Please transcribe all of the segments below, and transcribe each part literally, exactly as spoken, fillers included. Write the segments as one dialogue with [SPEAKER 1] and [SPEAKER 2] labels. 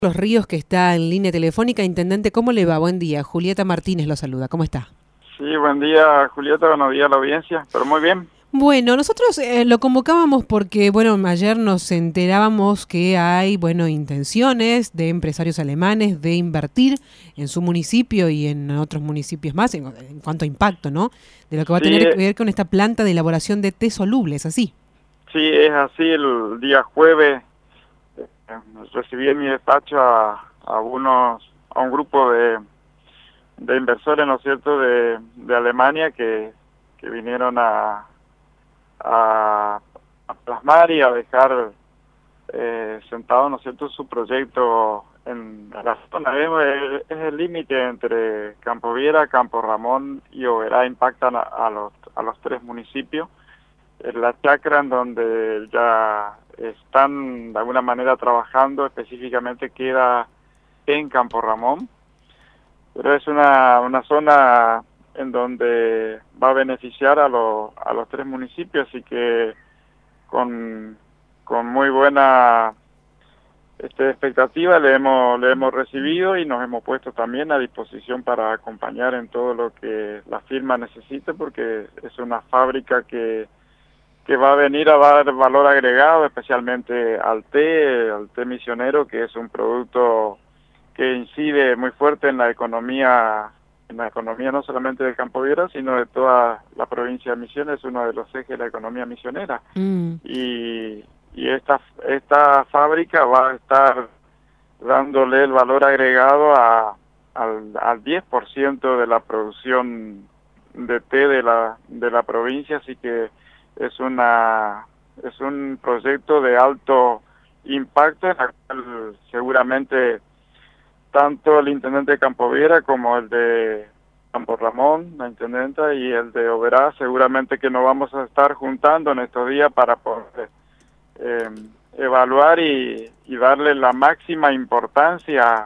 [SPEAKER 1] Los Ríos, que está en línea telefónica. Intendente, ¿cómo le va? Buen día. Julieta Martínez lo saluda. ¿Cómo está?
[SPEAKER 2] Sí, buen día, Julieta, buenos días a la audiencia, pero muy bien.
[SPEAKER 1] Bueno, nosotros eh, lo convocábamos porque, bueno, ayer nos enterábamos que hay, bueno, intenciones de empresarios alemanes de invertir en su municipio y en otros municipios más, en, en cuanto a impacto, ¿no? De lo que va a
[SPEAKER 2] Sí,
[SPEAKER 1] tener que
[SPEAKER 2] eh,
[SPEAKER 1] ver con esta planta de elaboración de té soluble, ¿es así?
[SPEAKER 2] sí, es así, el día jueves eh, recibí en mi despacho a, a unos, a un grupo de, de inversores, ¿no es cierto?, de, de Alemania que, que vinieron a, a, a plasmar y a dejar eh, sentado, ¿no es cierto?, su proyecto en la zona. Es, es el límite entre Campo Viera, Campo Ramón y Oberá, impactan a, a los, a los tres municipios. En la chacra en donde ya están de alguna manera trabajando específicamente queda en Campo Ramón, pero es una, una zona en donde va a beneficiar a, los a los tres municipios, así que con, con muy buena este, expectativa le hemos, le hemos recibido y nos hemos puesto también a disposición para acompañar en todo lo que la firma necesite, porque es una fábrica que que va a venir a dar valor agregado, especialmente al té, al té misionero, que es un producto que incide muy fuerte en la economía, en la economía no solamente de Campo Viera, sino de toda la provincia de Misiones, es uno de los ejes de la economía misionera.
[SPEAKER 1] Mm.
[SPEAKER 2] Y, y esta, esta fábrica va a estar dándole el valor agregado a, al, al diez por ciento de la producción de té de la, de la provincia, así que es una es un proyecto de alto impacto en el cual seguramente tanto el intendente de Campo Viera como el de Campo Ramón, la intendenta, y el de Oberá, seguramente que nos vamos a estar juntando en estos días para poder eh, evaluar y, y darle la máxima importancia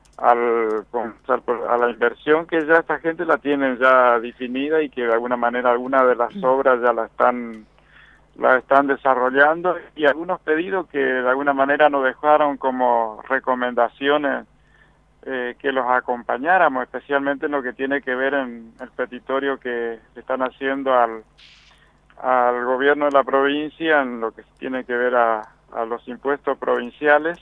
[SPEAKER 2] al, a la inversión que ya esta gente la tiene ya definida y que de alguna manera algunas de las obras ya la están la están desarrollando, y algunos pedidos que de alguna manera nos dejaron como recomendaciones eh, que los acompañáramos, especialmente en lo que tiene que ver en el petitorio que están haciendo al al gobierno de la provincia en lo que tiene que ver a, a los impuestos provinciales,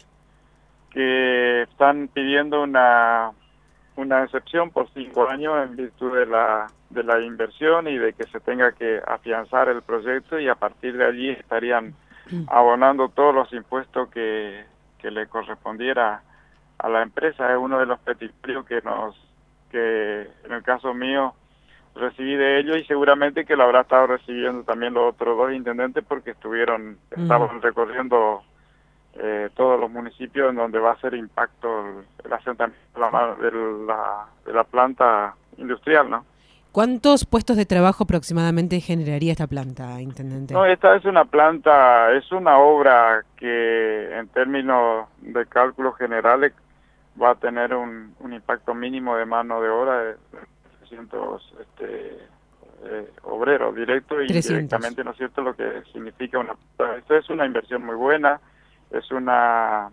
[SPEAKER 2] que están pidiendo una una excepción por cinco años en virtud de la de la inversión y de que se tenga que afianzar el proyecto, y a partir de allí estarían abonando todos los impuestos que, que le correspondiera a la empresa. Es uno de los petitorios que nos que en el caso mío recibí de ellos, y seguramente que lo habrá estado recibiendo también los otros dos intendentes, porque estuvieron estaban recorriendo Eh, todos los municipios en donde va a ser impacto el, el asentamiento de la, de, la, de la planta industrial, ¿no?
[SPEAKER 1] ¿Cuántos puestos de trabajo aproximadamente generaría esta planta, intendente?
[SPEAKER 2] No, esta es una planta, es una obra que en términos de cálculos generales va a tener un, un impacto mínimo de mano de obra de trescientos este, eh, obreros, directo e
[SPEAKER 1] trescientos.
[SPEAKER 2] indirectamente, ¿no es cierto?, lo que significa una... Esto es una inversión muy buena, es una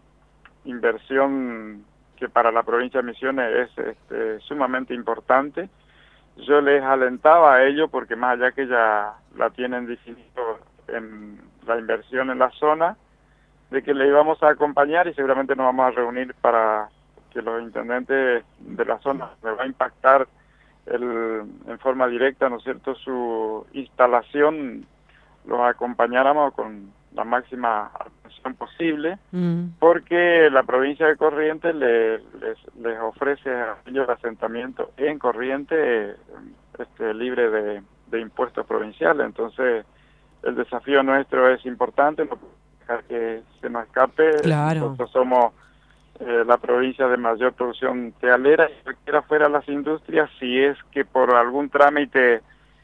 [SPEAKER 2] inversión que para la provincia de Misiones es este, sumamente importante. Yo les alentaba a ello porque más allá que ya la tienen definido en la inversión en la zona, de que le íbamos a acompañar y seguramente nos vamos a reunir para que los intendentes de la zona me va a impactar el, en forma directa, ¿no es cierto?, su instalación, los acompañáramos con la máxima atención posible,
[SPEAKER 1] Mm.
[SPEAKER 2] porque la provincia de Corrientes le, les, les ofrece a ellos el asentamiento en Corrientes este, libre de, de impuestos provinciales. Entonces el desafío nuestro es importante, no podemos dejar que se nos escape.
[SPEAKER 1] Claro.
[SPEAKER 2] Nosotros somos eh, la provincia de mayor producción tealera, y cualquiera fuera las industrias, si es que por algún trámite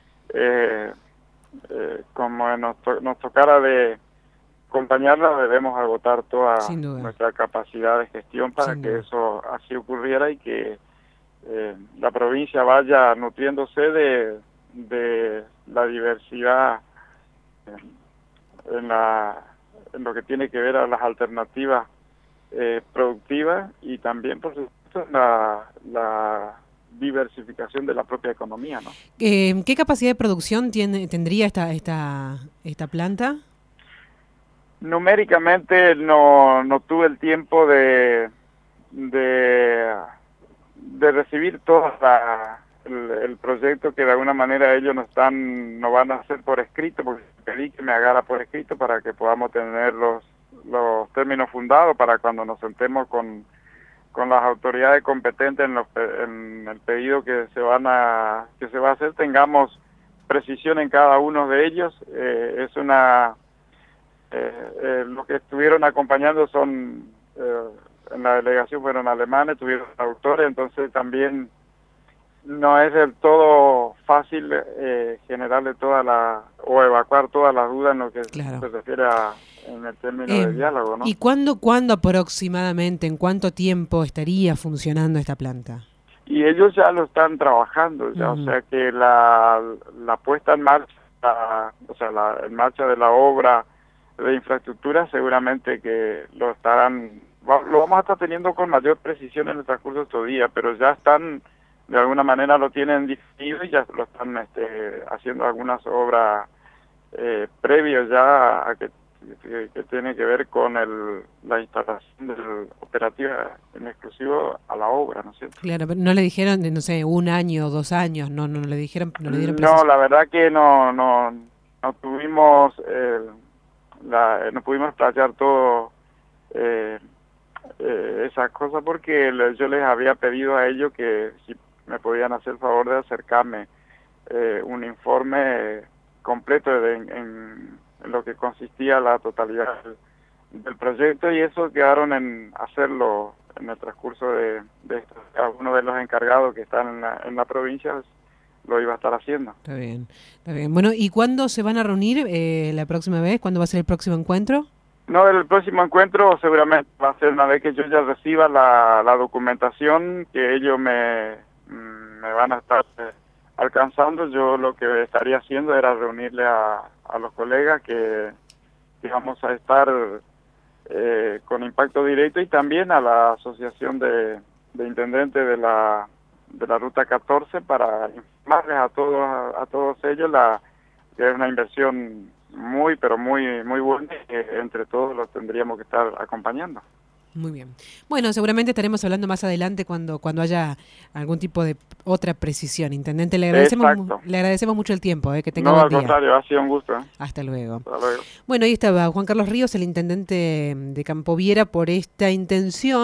[SPEAKER 2] eh, eh, como nos, to nos tocara de acompañarla, debemos agotar toda
[SPEAKER 1] Sin duda,
[SPEAKER 2] nuestra capacidad de gestión para
[SPEAKER 1] sin
[SPEAKER 2] que
[SPEAKER 1] duda.
[SPEAKER 2] eso así ocurriera, y que eh, la provincia vaya nutriéndose de, de la diversidad en, en, la, en lo que tiene que ver a las alternativas eh, productiva y también, por supuesto, la, la diversificación de la propia economía, ¿no?
[SPEAKER 1] Eh, ¿Qué capacidad de producción tiene, tendría esta, esta, esta planta?
[SPEAKER 2] Numéricamente no, no tuve el tiempo de, de, de recibir todo la, el, el proyecto, que de alguna manera ellos no están, no van a hacer por escrito, porque pedí que me haga por escrito para que podamos tener los, los términos fundados para cuando nos sentemos con, con las autoridades competentes en, los, en el pedido que se van a que se va a hacer, tengamos precisión en cada uno de ellos. Eh, es una Eh, eh, los que estuvieron acompañando son, eh, en la delegación fueron alemanes, tuvieron traductores, entonces también no es del todo fácil eh, generarle toda la, o evacuar todas las dudas en lo que claro. se refiere a, en el término eh, de diálogo, ¿no?
[SPEAKER 1] ¿Y cuándo, cuándo aproximadamente, en cuánto tiempo estaría funcionando esta planta?
[SPEAKER 2] Y ellos ya lo están trabajando, ya, uh-huh. o sea que la, la puesta en marcha, la, o sea, la en marcha de la obra de infraestructura seguramente que lo estarán, lo vamos a estar teniendo con mayor precisión en el transcurso de estos días, pero ya están, de alguna manera lo tienen definido y ya lo están este, haciendo algunas obras eh, previas ya a que, que, que tiene que ver con el, la instalación del operativa en exclusivo a la obra, ¿no es cierto?
[SPEAKER 1] Claro, pero no le dijeron, no sé, un año, dos años, no, no, no le dijeron, no le dieron
[SPEAKER 2] precisión. No, la verdad que no, no, no tuvimos eh, La, no pudimos explayar todo eh, eh, esas cosas porque le, yo les había pedido a ellos que si me podían hacer el favor de acercarme eh, un informe completo de, en, en lo que consistía la totalidad del, del proyecto, y eso quedaron en hacerlo en el transcurso de, de esto. Cada uno de los encargados que están en la, en la provincia lo iba a estar haciendo.
[SPEAKER 1] Está bien, está bien. Bueno, ¿y cuándo se van a reunir eh, la próxima vez? ¿Cuándo va a ser el próximo encuentro?
[SPEAKER 2] No, el próximo encuentro seguramente va a ser una vez que yo ya reciba la, la documentación que ellos me, me van a estar eh, alcanzando. Yo lo que estaría haciendo era reunirle a, a los colegas que, que vamos a estar eh, con impacto directo, y también a la asociación de, de intendentes de la de la ruta catorce, para informarles a todos a, a todos ellos la que es una inversión muy pero muy muy buena, que entre todos los tendríamos que estar acompañando.
[SPEAKER 1] Muy bien. Bueno, seguramente estaremos hablando más adelante cuando cuando haya algún tipo de otra precisión. Intendente, le agradecemos le agradecemos mucho el tiempo, eh, que tenga
[SPEAKER 2] no,
[SPEAKER 1] buen
[SPEAKER 2] al
[SPEAKER 1] día.
[SPEAKER 2] contrario, ha sido un gusto. ¿eh?
[SPEAKER 1] Hasta luego.
[SPEAKER 2] Hasta luego.
[SPEAKER 1] Bueno, ahí estaba Juan Carlos Ríos, el intendente de Campo Viera, por esta intención